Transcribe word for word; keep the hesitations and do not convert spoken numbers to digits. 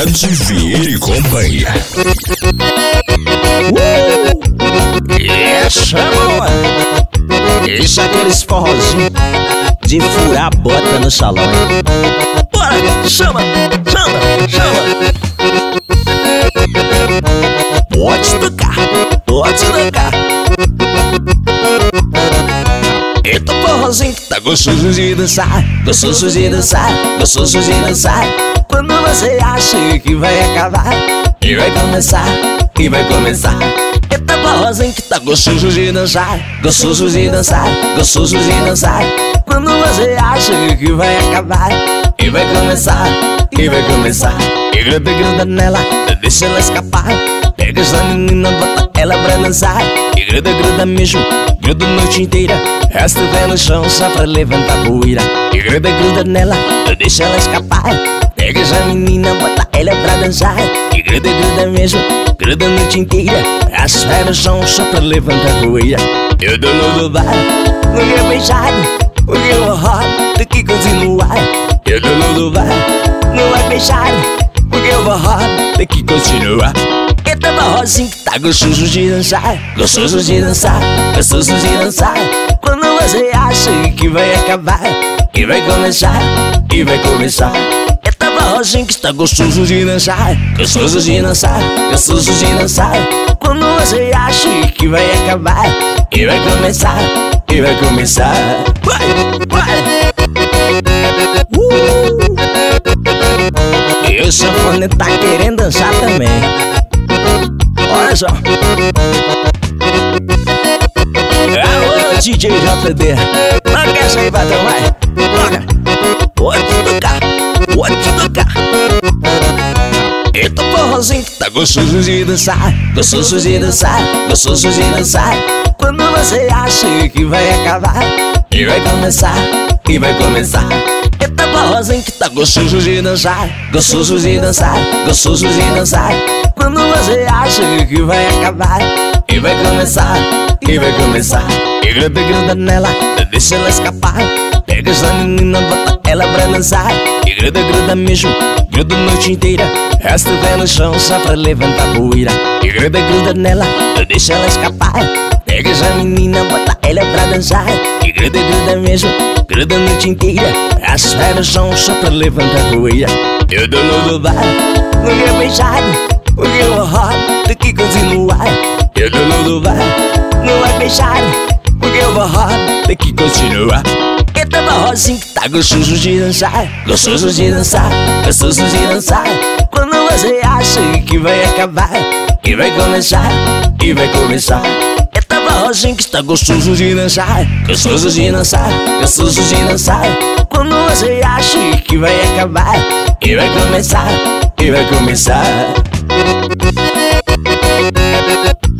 Ed Vieira e companhia. Uh! É, chama, isso é aqueles forrozinhos de furar a bota no salão, hein? Bora, chama, chama, chama. Pode tocar, pode tocar. Eita forrozinho que tá gostoso de dançar, gostoso de dançar, gostoso de dançar. Quando você acha que vai acabar, e vai começar, e vai começar. Eita forrozinho que tá gostoso de dançar, gostoso de dançar, gostoso de dançar. Quando você acha que vai acabar, e vai começar, e vai começar. E gruda, gruda nela, deixa ela escapar. Pega essa menina, bota ela pra dançar. E gruda, gruda mesmo, gruda a noite inteira. Resta o pé no chão só pra levantar poeira. E gruda, gruda nela, deixa ela escapar. Pega essa menina, bota ela pra dançar. E gruda, gruda mesmo, gruda a noite inteira. Resta o pé no chão só pra levantar poeira. Eu dou no bar, no meu beijado, o meu horror tem que continuar. Eu dou no bar, não é beijado, o meu horror tem que continuar. Eita forrozinho que tá gostoso de dançar, gostoso de dançar, gostoso de dançar. Quando você acha que vai acabar, e vai começar, e vai começar. Eita forrozinho que tá gostoso de dançar, gostoso de dançar, gostoso de dançar. Quando você acha que vai acabar, e vai começar, e vai começar. Vai, vai. Uh! E o sanfone tá querendo dançar também. Olha só. Alô, D J J D, toca essa aí, patrão, vai. Toca. Pode tocar, pode tocar. Eita forrozinho que tá gostoso de dançar, gostoso de dançar, gostoso de dançar. Quando você acha que vai acabar, e vai começar, e vai começar. Eita forrozinho que tá gostoso de dançar, gostoso de dançar, gostoso de dançar. Quando você acha que vai acabar, e vai começar, e vai começar. E gruda, gruda nela, deixa ela escapar. Pega essa menina, bota ela pra dançar. E gruda, gruda mesmo, gruda a noite inteira. Resta o pé no chão só pra levantar poeira. E gruda, gruda nela, deixa ela escapar. Pega essa menina, bota ela pra dançar. E gruda, gruda mesmo, gruda a noite inteira. Resta o pé no chão só pra levantar poeira. Eu dou no bar, no meu beijado, o meu horror tem que continuar. Eu dou no bar, não é beijado, o meu horror tem que continuar. Eita forrozinho que tá gostoso de dançar, gostoso de dançar, gostoso de dançar. Quando você acha que vai acabar, e vai começar, e vai começar. Eita forrozinho que tá gostoso de dançar, gostoso de dançar, gostoso de dançar. Quando você acha que vai acabar, e vai começar, e vai começar.